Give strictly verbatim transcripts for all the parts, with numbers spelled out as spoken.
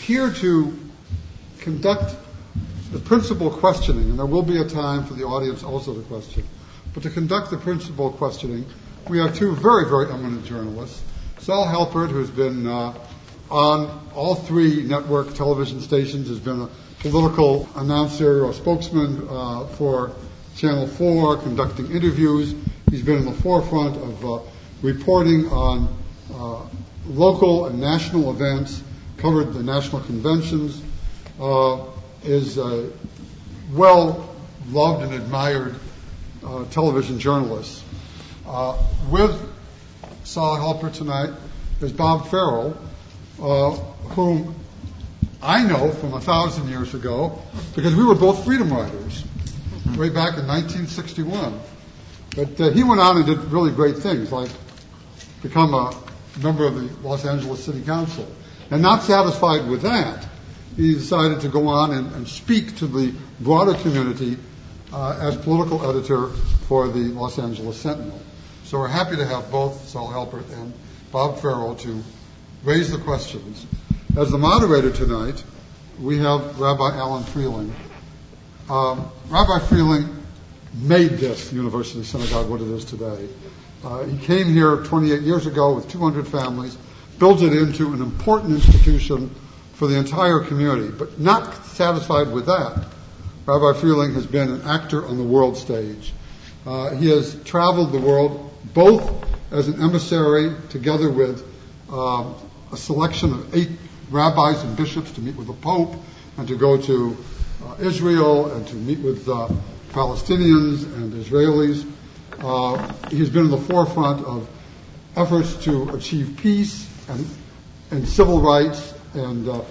here to conduct the principal questioning, and there will be a time for the audience also to question, but to conduct the principal questioning, we have two very, very eminent journalists. Saul Halpert, who's been uh, on all three network television stations, has been a political announcer or spokesman uh, for Channel four, conducting interviews. He's been in the forefront of uh, reporting on uh, local and national events, covered the national conventions, uh, is a well-loved and admired uh, television journalist. Uh, with Saul Halpert tonight is Bob Farrell, uh, whom I know from a thousand years ago because we were both freedom riders way back in nineteen sixty-one. But uh, he went on and did really great things, like become a member of the Los Angeles City Council. And not satisfied with that, he decided to go on and, and speak to the broader community uh, as political editor for the Los Angeles Sentinel. So we're happy to have both Saul Halpert and Bob Farrell to raise the questions. As the moderator tonight, we have Rabbi Alan Freeling. Um, Rabbi Freeling made this University Synagogue what it is today. Uh, he came here twenty-eight years ago with two hundred families, built it into an important institution for the entire community. But not satisfied with that, Rabbi Freeling has been an actor on the world stage. Uh, he has traveled the world both as an emissary together with uh, a selection of eight rabbis and bishops to meet with the Pope and to go to uh, Israel and to meet with uh, Palestinians and Israelis. Uh, he's been in the forefront of efforts to achieve peace and, and civil rights and uh,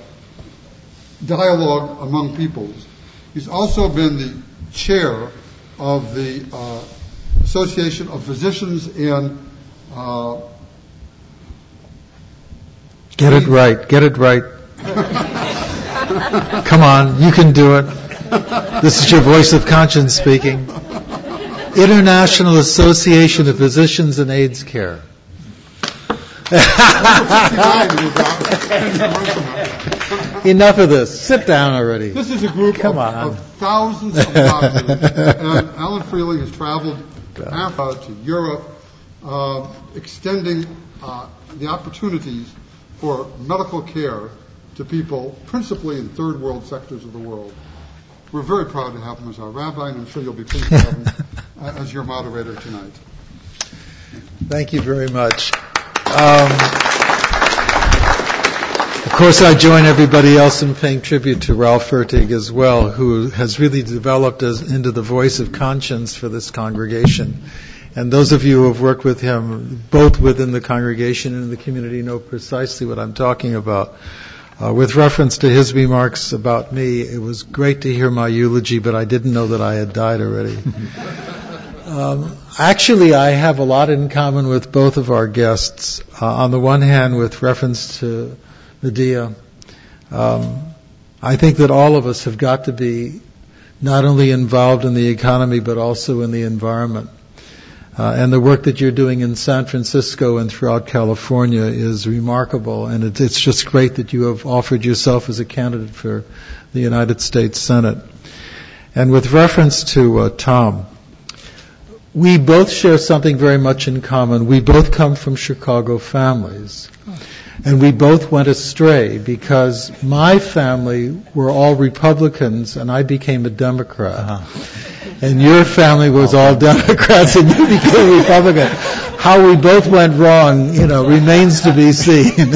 dialogue among peoples. He's also been the chair of the uh, Association of Physicians in uh, Get it right. Get it right. Come on, you can do it. This is your voice of conscience speaking. International Association of Physicians in AIDS Care. Enough of this. Sit down already. This is a group Come of, on. of thousands of doctors. And Alan Freeling has traveled to Africa, to Europe, uh, extending uh, the opportunities for medical care to people, principally in third world sectors of the world. We're very proud to have him as our rabbi, and I'm sure you'll be pleased to have him uh, as your moderator tonight. Thank you very much. Um, of course, I join everybody else in paying tribute to Ralph Fertig as well, who has really developed as into the voice of conscience for this congregation. And those of you who have worked with him, both within the congregation and in the community, know precisely what I'm talking about. Uh, with reference to his remarks about me, it was great to hear my eulogy, but I didn't know that I had died already. um, actually, I have a lot in common with both of our guests. Uh, on the one hand, with reference to Medea, um, I think that all of us have got to be not only involved in the economy, but also in the environment. Uh, and the work that you're doing in San Francisco and throughout California is remarkable, and it, it's just great that you have offered yourself as a candidate for the United States Senate. And with reference to uh, Tom, we both share something very much in common. We both come from Chicago families, and we both went astray because my family were all Republicans, and I became a Democrat. Uh-huh. And your family was all Democrats and you became Republican. How we both went wrong, you know, remains to be seen.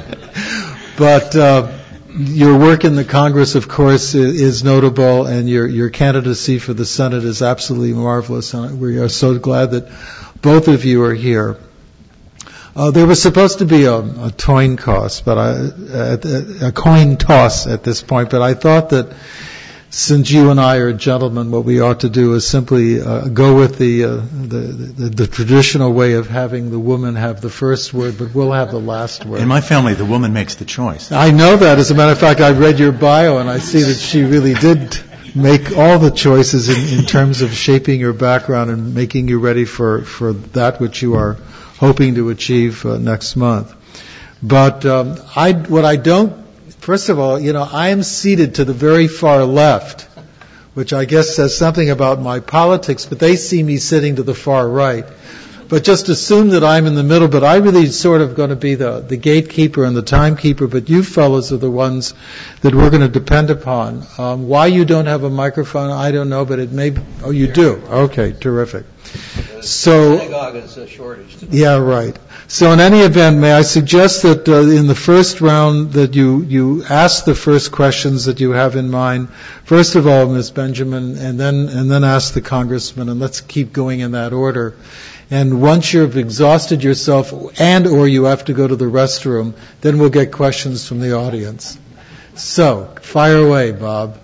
But uh, your work in the Congress, of course, is, is notable, and your, your candidacy for the Senate is absolutely marvelous. And we are so glad that both of you are here. Uh, there was supposed to be a, a coin toss, but I, a, a coin toss at this point, but I thought that since you and I are gentlemen, what we ought to do is simply uh, go with the, uh, the, the the traditional way of having the woman have the first word, but we'll have the last word. In my family, the woman makes the choice. I know that. As a matter of fact, I read your bio, and I see that she really did make all the choices in, in terms of shaping your background and making you ready for, for that which you are hoping to achieve uh, next month. But um, I, what I don't First of all, you know, I am seated to the very far left, which I guess says something about my politics, but they see me sitting to the far right. But just assume that I'm in the middle, but I really sort of going to be the, the gatekeeper and the timekeeper, but you fellows are the ones that we're going to depend upon. Um, why you don't have a microphone, I don't know, but it may be, oh, you do? Okay, terrific. So, synagogue is a shortage. Yeah, right. So in any event, may I suggest that uh, in the first round that you, you ask the first questions that you have in mind. First of all, Miz Benjamin, and then, and then ask the congressman, and let's keep going in that order. And once you've exhausted yourself and or you have to go to the restroom, then we'll get questions from the audience. So, fire away, Bob.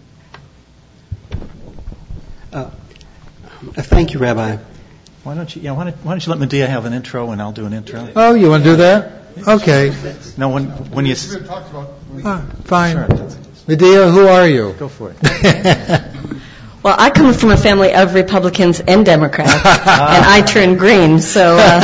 Uh, thank you, Rabbi. Why don't you? Yeah, why don't, why don't you let Medea have an intro and I'll do an intro? Oh, you want to do that? Okay. No, when when you We had talked about. Ah, fine. Sure. Medea, who are you? Go for it. Well, I come from a family of Republicans and Democrats, and I turned green, so. Uh,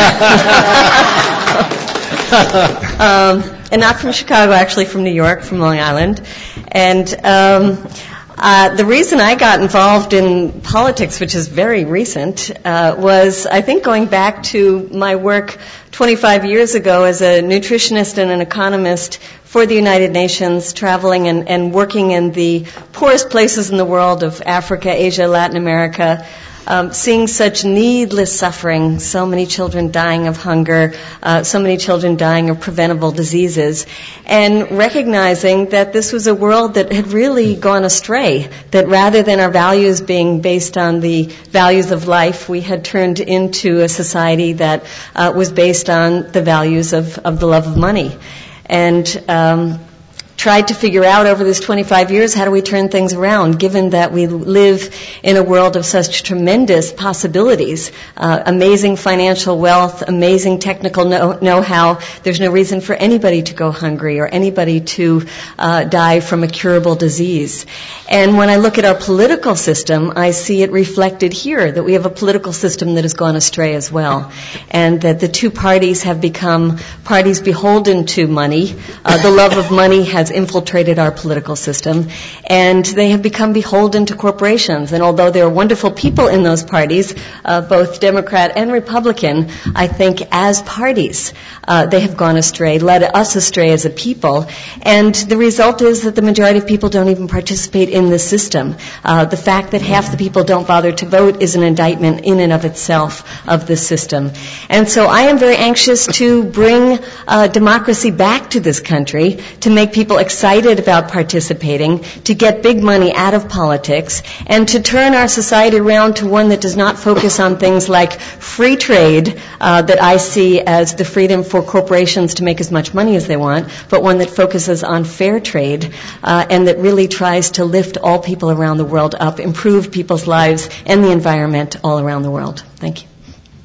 um, and not from Chicago, actually from New York, from Long Island. And um, uh, the reason I got involved in politics, which is very recent, uh, was, I think, going back to my work twenty-five years ago as a nutritionist and an economist for the United Nations, traveling and, and working in the poorest places in the world of Africa, Asia, Latin America, um, seeing such needless suffering, so many children dying of hunger, uh, so many children dying of preventable diseases, and recognizing that this was a world that had really gone astray, that rather than our values being based on the values of life, we had turned into a society that uh, was based on the values of, of the love of money. And um, tried to figure out over this twenty-five years, how do we turn things around, given that we live in a world of such tremendous possibilities, uh, amazing financial wealth, amazing technical know- know-how. There's no reason for anybody to go hungry or anybody to uh, die from a curable disease. And when I look at our political system, I see it reflected here, that we have a political system that has gone astray as well, and that the two parties have become parties beholden to money. Uh, the love of money has infiltrated our political system, and they have become beholden to corporations. And although there are wonderful people in those parties, uh, both Democrat and Republican, I think as parties, uh, they have gone astray, led us astray as a people. And the result is that the majority of people don't even participate in the system. Uh, the fact that half the people don't bother to vote is an indictment in and of itself of the system. And so I am very anxious to bring uh, democracy back to this country, to make people excited about participating, to get big money out of politics, and to turn our society around to one that does not focus on things like free trade, uh, that I see as the freedom for corporations to make as much money as they want, but one that focuses on fair trade, uh, and that really tries to lift all people around the world up, improve people's lives and the environment all around the world. Thank you.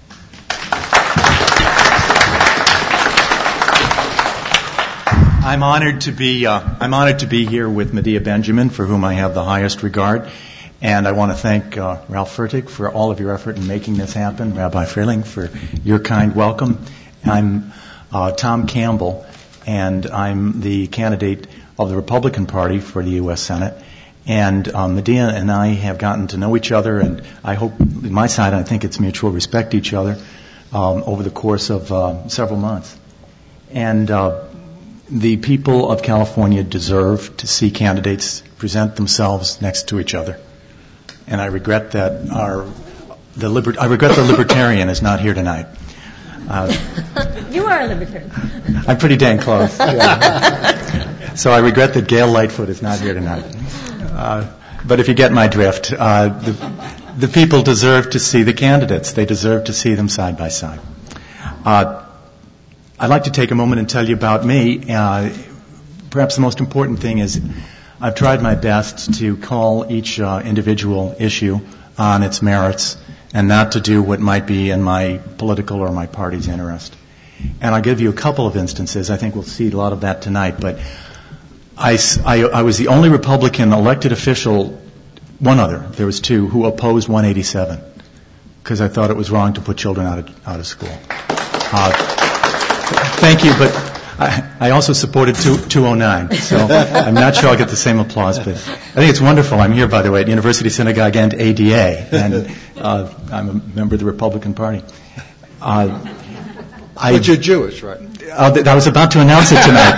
I'm honored to be uh, I'm honored to be here with Medea Benjamin, for whom I have the highest regard, and I want to thank uh, Ralph Fertig for all of your effort in making this happen. Rabbi Freeling for your kind welcome. I'm uh, Tom Campbell, and I'm the candidate of the Republican Party for the U S Senate. And uh, Medea and I have gotten to know each other, and I hope, on my side, I think it's mutual respect each other um, over the course of uh, several months. And uh, the people of California deserve to see candidates present themselves next to each other. And I regret that our the liber- I regret the libertarian is not here tonight. Uh, you are a libertarian. I'm pretty dang close. Yeah. So I regret that Gail Lightfoot is not here tonight. Uh, but if you get my drift, uh, the, the people deserve to see the candidates. They deserve to see them side by side. Uh, I'd like to take a moment and tell you about me. Uh, perhaps the most important thing is I've tried my best to call each uh, individual issue on its merits and not to do what might be in my political or my party's interest. And I'll give you a couple of instances. I think we'll see a lot of that tonight. But I, I, I was the only Republican elected official, one other, there was two, who opposed one eighty-seven because I thought it was wrong to put children out of, out of school. Uh, Thank you, but I, I also supported two oh nine, so I'm not sure I'll get the same applause, but I think it's wonderful. I'm here, by the way, at University Synagogue and A D A, and uh, I'm a member of the Republican Party. Uh, I, but you're Jewish, right? Uh, th- I was about to announce it tonight.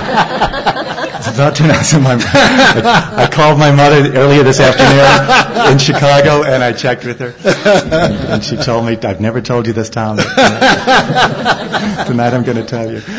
I was about to announce it. My, I, I called my mother earlier this afternoon in Chicago, and I checked with her, and, and she told me, I've never told you this, Tom. But tonight, tonight I'm going to tell you.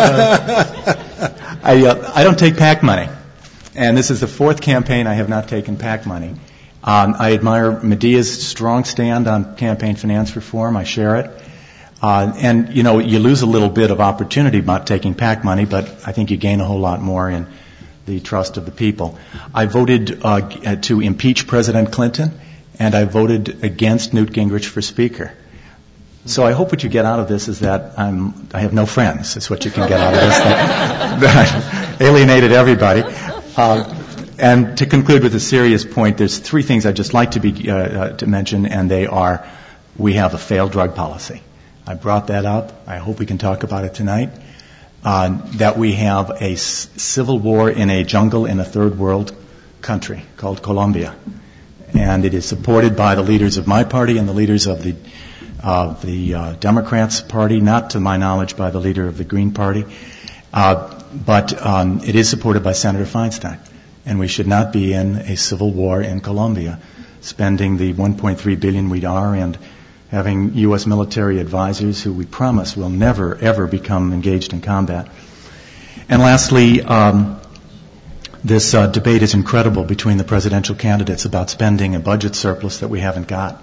Uh, I, uh, I don't take PAC money, and this is the fourth campaign I have not taken PAC money. Um, I admire Medea's strong stand on campaign finance reform. I share it. Uh, and, you know, you lose a little bit of opportunity by taking PAC money, but I think you gain a whole lot more in the trust of the people. I voted uh, to impeach President Clinton, and I voted against Newt Gingrich for Speaker. So I hope what you get out of this is that I'm, I have no friends. That's what you can get out of this. That, that I alienated everybody. Uh, and to conclude with a serious point, there's three things I'd just like to, be, uh, uh, to mention, and they are, we have a failed drug policy. I brought that up. I hope we can talk about it tonight. Uh, that we have a s- civil war in a jungle in a third world country called Colombia. And it is supported by the leaders of my party and the leaders of the, uh, the uh, Democrats Party, not to my knowledge by the leader of the Green Party. Uh, but um, it is supported by Senator Feinstein. And we should not be in a civil war in Colombia, spending the one point three billion dollars we are and having U S military advisors who we promise will never, ever become engaged in combat. And lastly, um, this uh, debate is incredible between the presidential candidates about spending a budget surplus that we haven't got.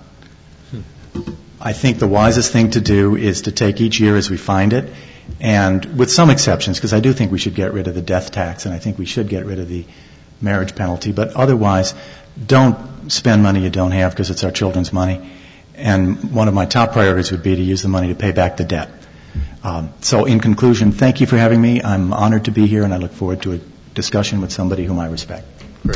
I think the wisest thing to do is to take each year as we find it, and with some exceptions, because I do think we should get rid of the death tax, and I think we should get rid of the marriage penalty, but otherwise, don't spend money you don't have because it's our children's money. And one of my top priorities would be to use the money to pay back the debt. Um, so in conclusion, thank you for having me. I'm honored to be here, and I look forward to a discussion with somebody whom I respect. Great.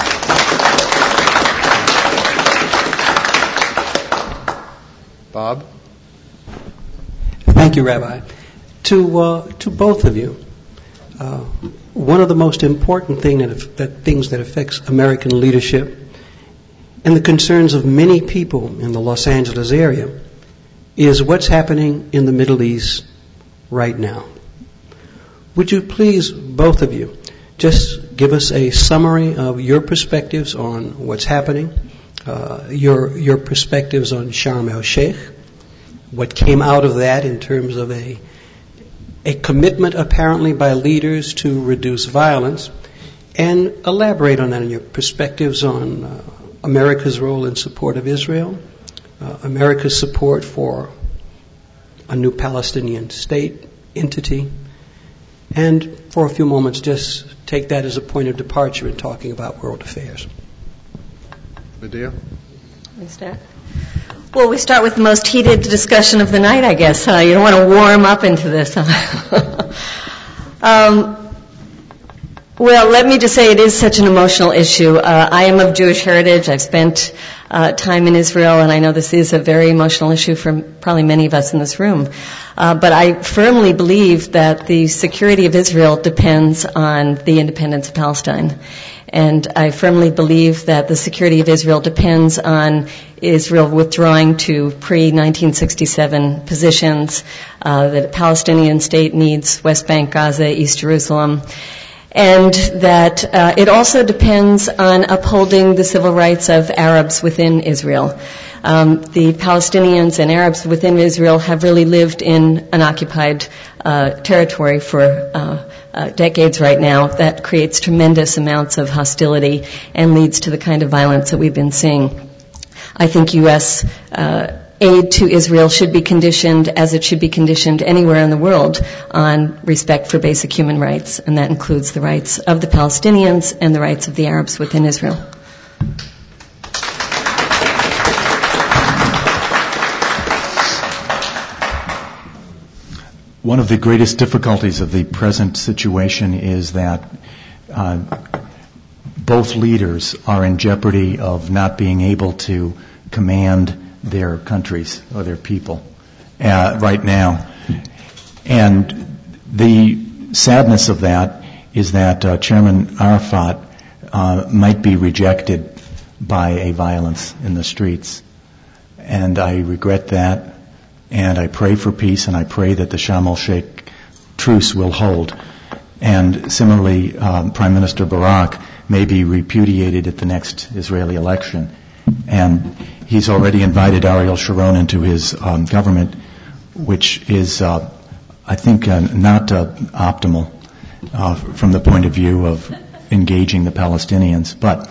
Bob? Thank you, Rabbi. To, uh, to both of you, uh, one of the most important thing that, that things that affects American leadership and the concerns of many people in the Los Angeles area is what's happening in the Middle East right now. Would you please, both of you, just give us a summary of your perspectives on what's happening, uh, your your perspectives on Sharm el-Sheikh, what came out of that in terms of a a commitment apparently by leaders to reduce violence, and elaborate on that in your perspectives on uh, America's role in support of Israel, uh, America's support for a new Palestinian state entity, and for a few moments just take that as a point of departure in talking about world affairs. Medea? We start? Well, we start with the most heated discussion of the night, I guess. Huh? You don't want to warm up into this. Huh? um, Well, let me just say it is such an emotional issue. Uh, I am of Jewish heritage. I've spent uh, time in Israel, and I know this is a very emotional issue for probably many of us in this room. Uh, but I firmly believe that the security of Israel depends on the independence of Palestine. And I firmly believe that the security of Israel depends on Israel withdrawing to pre nineteen sixty-seven positions, uh, that a Palestinian state needs West Bank, Gaza, East Jerusalem. And that uh, it also depends on upholding the civil rights of Arabs within Israel. Um, the Palestinians and Arabs within Israel have really lived in an occupied uh, territory for uh, uh, decades right now. That creates tremendous amounts of hostility and leads to the kind of violence that we've been seeing. I think U S uh, aid to Israel should be conditioned, as it should be conditioned anywhere in the world, on respect for basic human rights, and that includes the rights of the Palestinians and the rights of the Arabs within Israel. One of the greatest difficulties of the present situation is that uh, both leaders are in jeopardy of not being able to command their countries or their people uh, right now. And the sadness of that is that uh, Chairman Arafat uh, might be rejected by a violence in the streets. And I regret that, and I pray for peace, and I pray that the Sharm el-Sheikh truce will hold. And similarly, um, Prime Minister Barak may be repudiated at the next Israeli election. And he's already invited Ariel Sharon into his um, government, which is, uh, I think, uh, not uh, optimal uh, from the point of view of engaging the Palestinians. But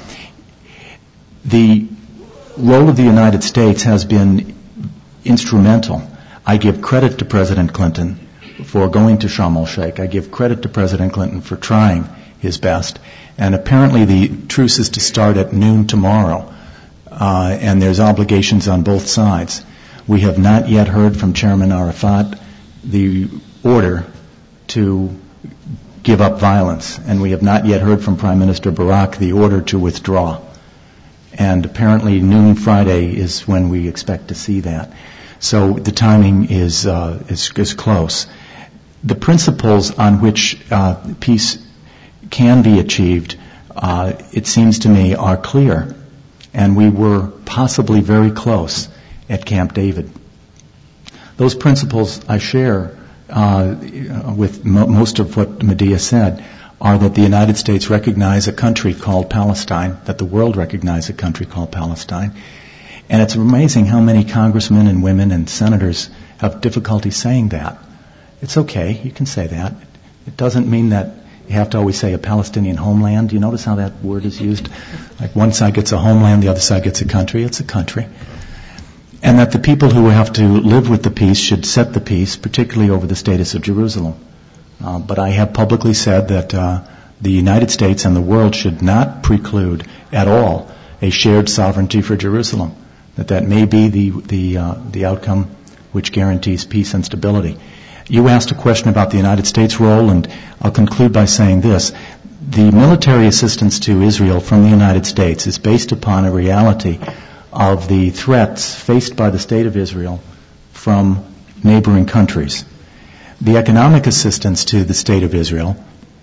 the role of the United States has been instrumental. I give credit to President Clinton for going to Sharm el-Sheikh. I give credit to President Clinton for trying his best. And apparently the truce is to start at noon tomorrow, uh, and there's obligations on both sides. We have not yet heard from Chairman Arafat the order to give up violence, and we have not yet heard from Prime Minister Barak the order to withdraw. And apparently noon Friday is when we expect to see that. So the timing is uh, is, is close. The principles on which uh, peace can be achieved, uh, it seems to me, are clear. And we were possibly very close at Camp David. Those principles I share uh, with mo- most of what Medea said are that the United States recognize a country called Palestine, that the world recognize a country called Palestine. And it's amazing how many congressmen and women and senators have difficulty saying that. It's okay, you can say that. It doesn't mean that you have to always say a Palestinian homeland. Do you notice how that word is used? Like one side gets a homeland, the other side gets a country. It's a country. And that the people who have to live with the peace should set the peace, particularly over the status of Jerusalem. Uh, but I have publicly said that uh, the United States and the world should not preclude at all a shared sovereignty for Jerusalem. That that may be the the uh, the outcome which guarantees peace and stability. You asked a question about the United States' role, and I'll conclude by saying this. The military assistance to Israel from the United States is based upon a reality of the threats faced by the State of Israel from neighboring countries. The economic assistance to the State of Israel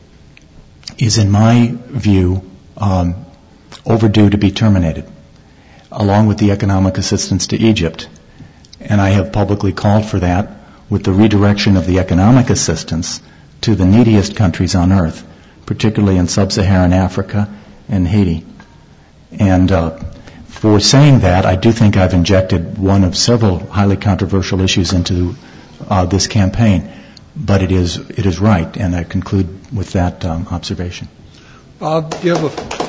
is, in my view, um, overdue to be terminated, along with the economic assistance to Egypt. And I have publicly called for that, with the redirection of the economic assistance to the neediest countries on earth, particularly in sub-Saharan Africa and Haiti. And uh, for saying that, I do think I've injected one of several highly controversial issues into uh, this campaign. But it is it is right, and I conclude with that um, observation. Bob, do you have a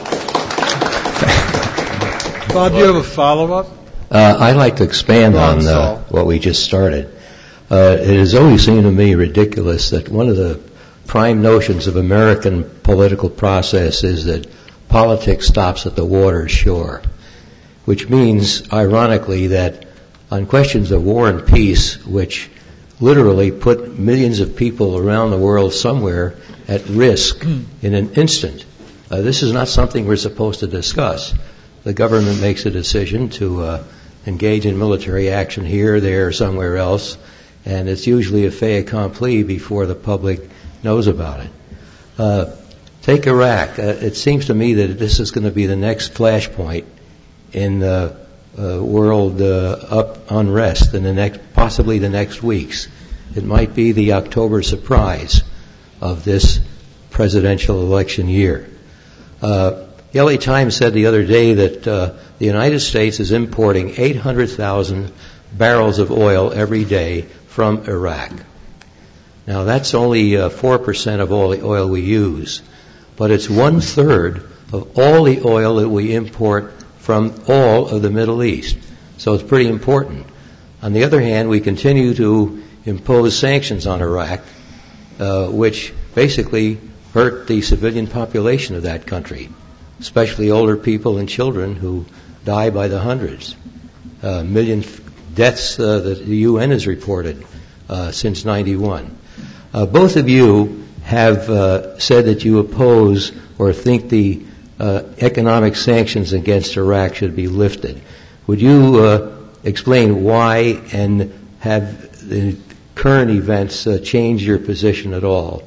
Bob, do you have a follow-up? Uh, I'd like to expand on uh, what we just started. Uh, it has always seemed to me ridiculous that one of the prime notions of American political process is that politics stops at the water's shore, which means, ironically, that on questions of war and peace, which literally put millions of people around the world somewhere at risk in an instant, uh, this is not something we're supposed to discuss. The government makes a decision to uh, engage in military action here, there, or somewhere else, and it's usually a fait accompli before the public knows about it. Uh, take Iraq. Uh, it seems to me that this is going to be the next flashpoint in the uh, world uh, up unrest in the next, possibly the next weeks. It might be the October surprise of this presidential election year. Uh, the L A Times said the other day that uh, the United States is importing eight hundred thousand barrels of oil every day from Iraq. Now, that's only uh, four percent of all the oil we use, but it's one-third of all the oil that we import from all of the Middle East. So it's pretty important. On the other hand, we continue to impose sanctions on Iraq, uh, which basically hurt the civilian population of that country, especially older people and children who die by the hundreds. A uh, million deaths uh, that the U N has reported uh, since ninety-one. Uh, both of you have uh, said that you oppose or think the uh, economic sanctions against Iraq should be lifted. Would you uh, explain why, and have the current events uh, change your position at all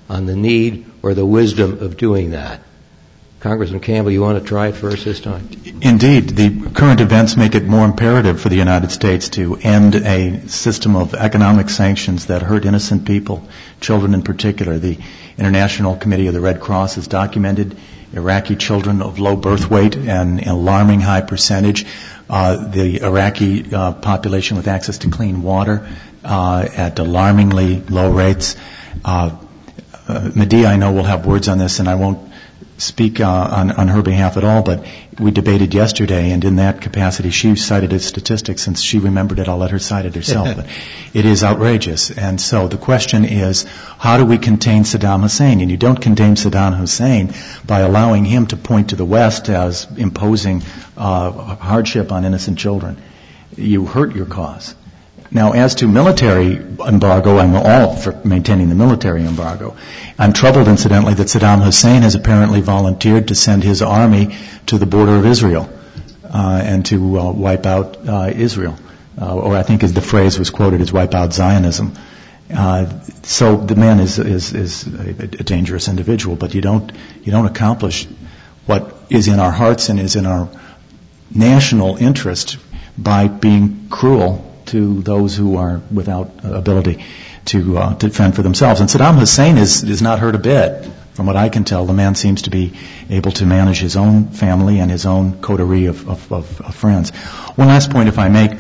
on the need or the wisdom of doing that. Congressman Campbell, you want to try it first this time? Indeed. The current events make it more imperative for the United States to end a system of economic sanctions that hurt innocent people, children in particular. The International Committee of the Red Cross has documented Iraqi children of low birth weight and an alarming high percentage. Uh, the Iraqi uh, population with access to clean water uh, at alarmingly low rates. Uh, uh, Medea, I know, will have words on this, and I won't speak uh, on, on her behalf at all, but we debated yesterday, and in that capacity she cited a statistic. Since she remembered it, I'll let her cite it herself. But it is outrageous. And so the question is, how do we contain Saddam Hussein? And you don't contain Saddam Hussein by allowing him to point to the West as imposing uh, hardship on innocent children. You hurt your cause. Now, as to military embargo, I'm all for maintaining the military embargo. I'm troubled, incidentally, that Saddam Hussein has apparently volunteered to send his army to the border of Israel uh, and to uh, wipe out uh, Israel. Uh, or I think as the phrase was quoted as wipe out Zionism. Uh, so the man is, is, is a, a dangerous individual, but you don't, you don't accomplish what is in our hearts and is in our national interest by being cruel to those who are without ability to, uh, to fend for themselves. And Saddam Hussein is, is not hurt a bit. From what I can tell, the man seems to be able to manage his own family and his own coterie of, of, of, of friends. One last point, if I may,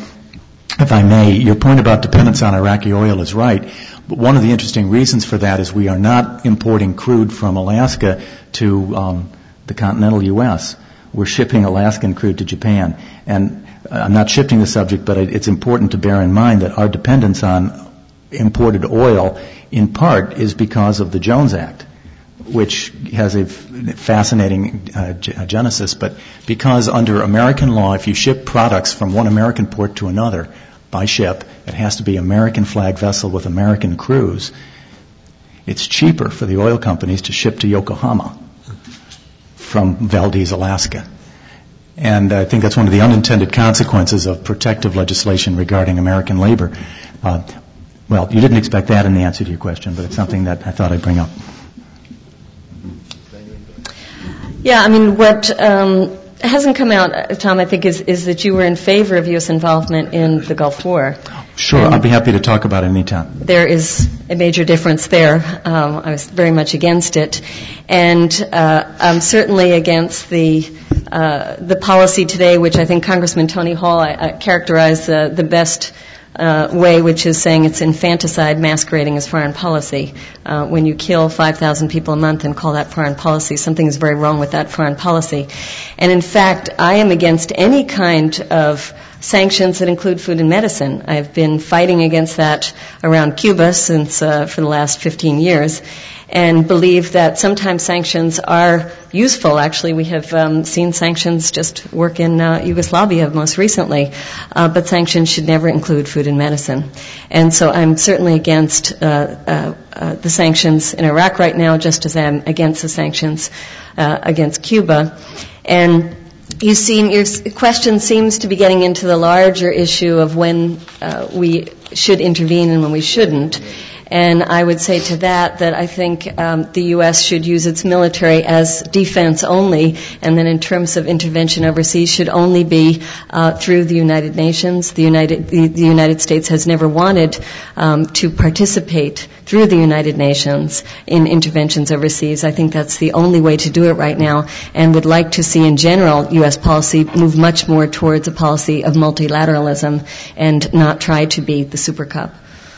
if I may, your point about dependence on Iraqi oil is right. But one of the interesting reasons for that is we are not importing crude from Alaska to um, the continental U S. We're shipping Alaskan crude to Japan. And I'm not shifting the subject, but it's important to bear in mind that our dependence on imported oil, in part, is because of the Jones Act, which has a fascinating uh, genesis. But because under American law, if you ship products from one American port to another by ship, it has to be American flag vessel with American crews. It's cheaper for the oil companies to ship to Yokohama from Valdez, Alaska. And I think that's one of the unintended consequences of protective legislation regarding American labor. Uh, well, you didn't expect that in the answer to your question, but it's something that I thought I'd bring up. Yeah, I mean, what um, hasn't come out, Tom, I think, is, is that you were in favor of U S involvement in the Gulf War. Sure, and I'd be happy to talk about it any time. There is a major difference there. Um, I was very much against it. And uh, I'm certainly against the uh, the policy today, which I think Congressman Tony Hall I, I characterized uh, the best uh, way, which is saying it's infanticide masquerading as foreign policy. Uh, when you kill five thousand people a month and call that foreign policy, something is very wrong with that foreign policy. And in fact, I am against any kind of sanctions that include food and medicine. I've been fighting against that around Cuba since uh, for the last fifteen years, and believe that sometimes sanctions are useful. Actually, we have um, seen sanctions just work in uh, Yugoslavia most recently, uh, but sanctions should never include food and medicine. And so I'm certainly against uh, uh, uh, the sanctions in Iraq right now, just as I'm against the sanctions uh, against Cuba. And you seem, your question seems to be getting into the larger issue of when uh, we should intervene and when we shouldn't. And I would say to that that I think um, the U S should use its military as defense only, and then in terms of intervention overseas should only be uh, through the United Nations. The United, the, the United States has never wanted um, to participate through the United Nations in interventions overseas. I think that's the only way to do it right now, and would like to see in general U S policy move much more towards a policy of multilateralism and not try to be the super cup.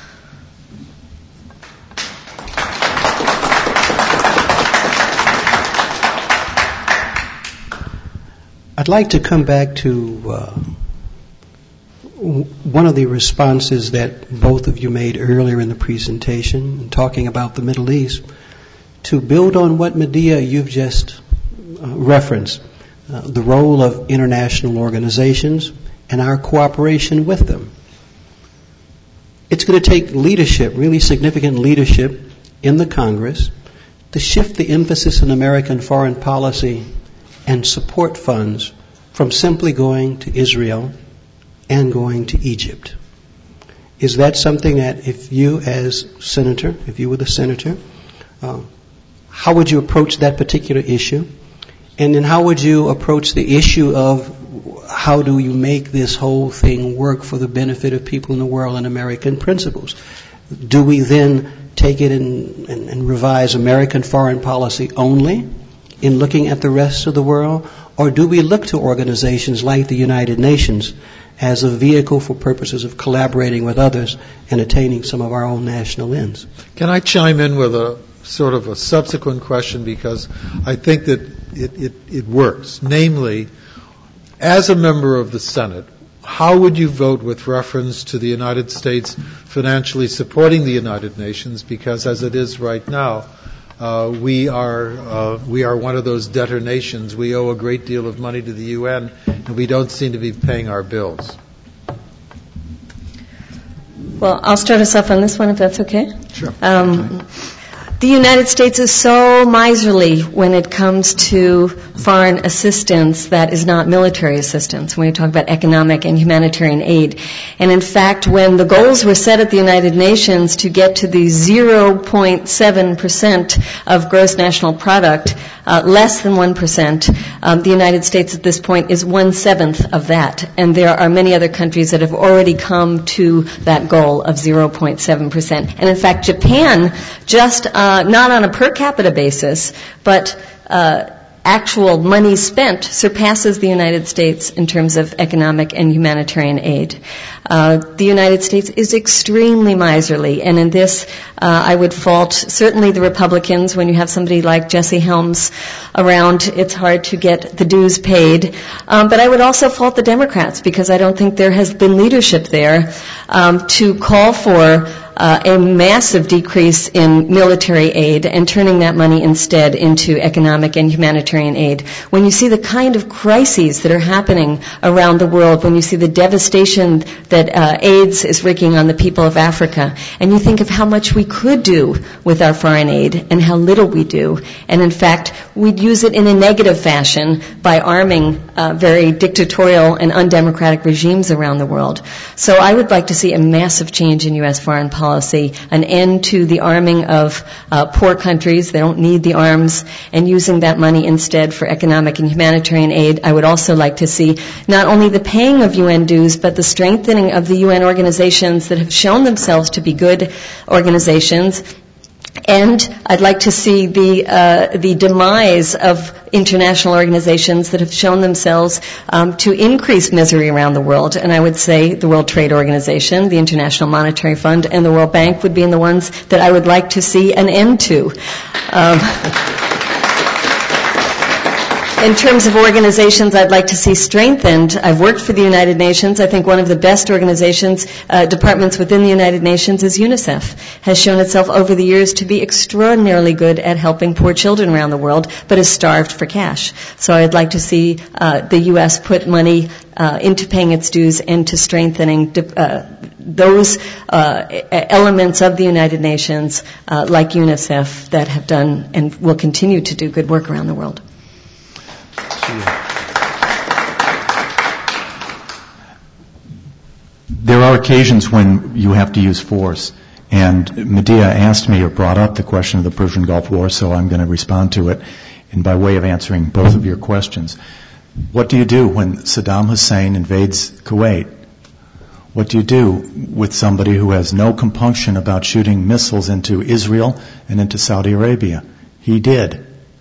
I'd like to come back to uh, one of the responses that both of you made earlier in the presentation, talking about the Middle East, to build on what, Medea, you've just uh, referenced, uh, the role of international organizations and our cooperation with them. It's going to take leadership, really significant leadership in the Congress, to shift the emphasis in American foreign policy and support funds from simply going to Israel and going to Egypt. Is that something that if you as senator, if you were the senator, uh, how would you approach that particular issue? And then how would you approach the issue of how do you make this whole thing work for the benefit of people in the world and American principles? Do we then take it and, and, and revise American foreign policy only in looking at the rest of the world? Or do we look to organizations like the United Nations as a vehicle for purposes of collaborating with others and attaining some of our own national ends? Can I chime in with a sort of a subsequent question, because I think that it, it, it works. Namely, as a member of the Senate, how would you vote with reference to the United States financially supporting the United Nations? Because as it is right now, uh, we are uh, we are one of those debtor nations. We owe a great deal of money to the U N, and we don't seem to be paying our bills. Well, I'll start us off on this one, if that's okay. Sure. Um, The United States is so miserly when it comes to foreign assistance that is not military assistance, when we talk about economic and humanitarian aid. And in fact, when the goals were set at the United Nations to get to the zero point seven percent of gross national product, uh, less than one percent, um, the United States at this point is one-seventh of that. And there are many other countries that have already come to that goal of zero point seven percent. And in fact, Japan just uh, Uh, not on a per capita basis, but uh, actual money spent surpasses the United States in terms of economic and humanitarian aid. Uh, the United States is extremely miserly, and in this uh, I would fault certainly the Republicans. When you have somebody like Jesse Helms around, it's hard to get the dues paid. Um, but I would also fault the Democrats, because I don't think there has been leadership there um, to call for Uh, a massive decrease in military aid and turning that money instead into economic and humanitarian aid. When you see the kind of crises that are happening around the world, when you see the devastation that uh, AIDS is wreaking on the people of Africa, and you think of how much we could do with our foreign aid and how little we do, and in fact, we'd use it in a negative fashion by arming uh, very dictatorial and undemocratic regimes around the world. So I would like to see a massive change in U S foreign policy. Policy, an end to the arming of uh, poor countries. They don't need the arms, and using that money instead for economic and humanitarian aid. I would also like to see not only the paying of U N dues, but the strengthening of the U N organizations that have shown themselves to be good organizations. And I'd like to see the uh, the demise of international organizations that have shown themselves um, to increase misery around the world. And I would say the World Trade Organization, the International Monetary Fund, and the World Bank would be the ones that I would like to see an end to. Um, In terms of organizations I'd like to see strengthened, I've worked for the United Nations. I think one of the best organizations, uh, departments within the United Nations is UNICEF. Has shown itself over the years to be extraordinarily good at helping poor children around the world, but is starved for cash. So I'd like to see uh, the U S put money uh, into paying its dues and to strengthening uh, those uh, elements of the United Nations, uh, like UNICEF, that have done and will continue to do good work around the world. There are occasions when you have to use force, and Medea asked me or brought up the question of the Persian Gulf War, so I'm going to respond to it in by way of answering both of your questions. What do you do when Saddam Hussein invades Kuwait? What do you do with somebody who has no compunction about shooting missiles into Israel and into Saudi Arabia? He did.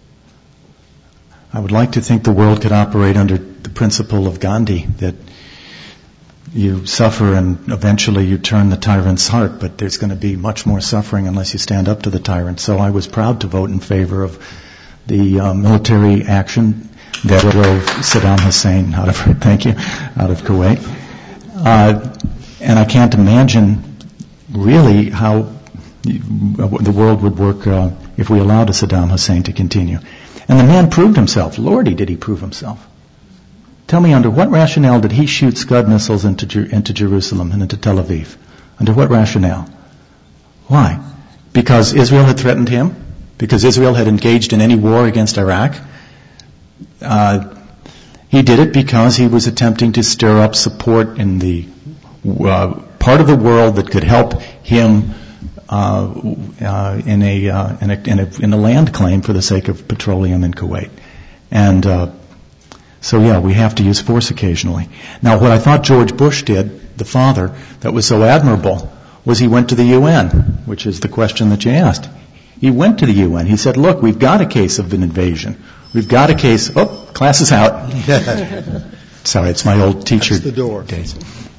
I would like to think the world could operate under the principle of Gandhi, that you suffer and eventually you turn the tyrant's heart, but there's going to be much more suffering unless you stand up to the tyrant. So I was proud to vote in favor of the uh, military action that drove Saddam Hussein out of, thank you, out of Kuwait. Uh, and I can't imagine really how the world would work uh, if we allowed a Saddam Hussein to continue. And the man proved himself. Lordy, did he prove himself. Tell me, under what rationale did he shoot Scud missiles into, Jer- into Jerusalem and into Tel Aviv? Under what rationale? Why? Because Israel had threatened him? Because Israel had engaged in any war against Iraq? Uh, he did it because he was attempting to stir up support in the uh, part of the world that could help him uh, uh, in, a, uh, in, a, in, a, in a land claim for the sake of petroleum in Kuwait. And uh, so, yeah, we have to use force occasionally. Now, what I thought George Bush did, the father, that was so admirable, was he went to the U N, which is the question that you asked. He went to the U N. He said, look, we've got a case of an invasion. We've got a case. Oh, class is out. Sorry, it's my old teacher That's the door. days.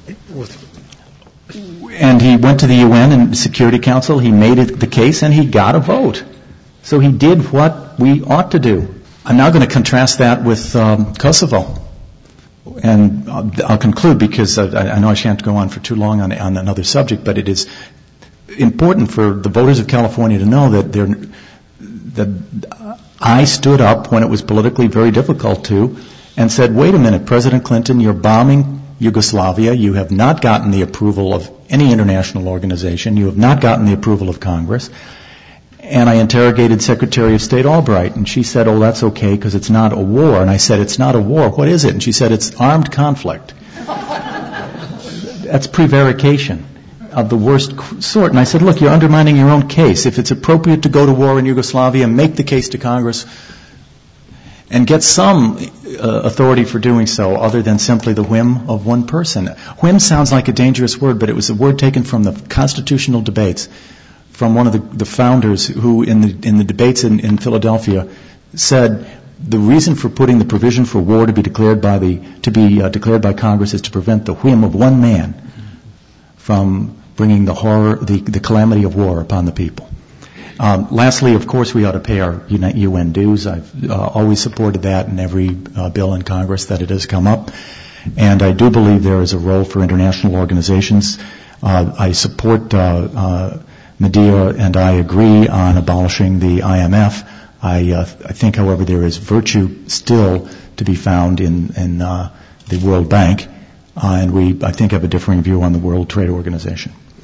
And he went to the U N and Security Council. He made it the case, and he got a vote. So he did what we ought to do. I'm now going to contrast that with um, Kosovo. And I'll, I'll conclude because I, I know I shan't go on for too long on, on another subject, but it is important for the voters of California to know that they're, that I stood up when it was politically very difficult to and said, wait a minute, President Clinton, you're bombing Yugoslavia. You have not gotten the approval of any international organization. You have not gotten the approval of Congress. And I interrogated Secretary of State Albright, and she said, oh, that's okay because it's not a war. And I said, it's not a war. What is it? And she said, it's armed conflict. That's prevarication of the worst sort. And I said, look, you're undermining your own case. If it's appropriate to go to war in Yugoslavia, make the case to Congress and get some uh, authority for doing so other than simply the whim of one person. Whim sounds like a dangerous word, but it was a word taken from the constitutional debates from one of the, the founders who in the in the debates in, in Philadelphia said the reason for putting the provision for war to be declared by the to be uh, declared by Congress is to prevent the whim of one man from bringing the horror, the, the calamity of war upon the people. Um, lastly, of course, we ought to pay our U N dues. I've uh, always supported that in every uh, bill in Congress that it has come up. And I do believe there is a role for international organizations. Uh, I support uh, uh, Medea, and I agree on abolishing the I M F. I, uh, I think, however, there is virtue still to be found in, in uh, the World Bank, uh, and we, I think, have a differing view on the World Trade Organization.